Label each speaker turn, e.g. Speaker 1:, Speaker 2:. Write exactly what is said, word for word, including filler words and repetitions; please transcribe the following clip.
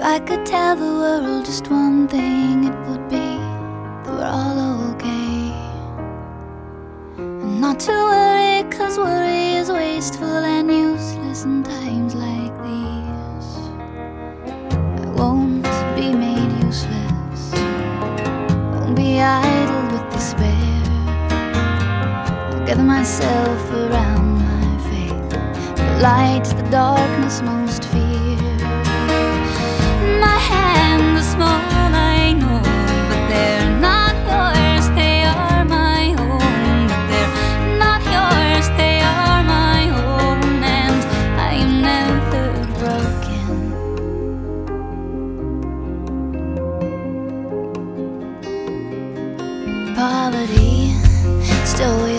Speaker 1: I could tell the world just one thing, it would be that we're all okay. And not to worry, cause worry is wasteful and useless in times like these. I won't be made useless, won't be idle with despair. I'll gather myself around my faith. The light is the darkness most fear. My hands are small, I know, but they're not yours, they are my own. But they're not yours, they are my own, and I am never broken. Poverty still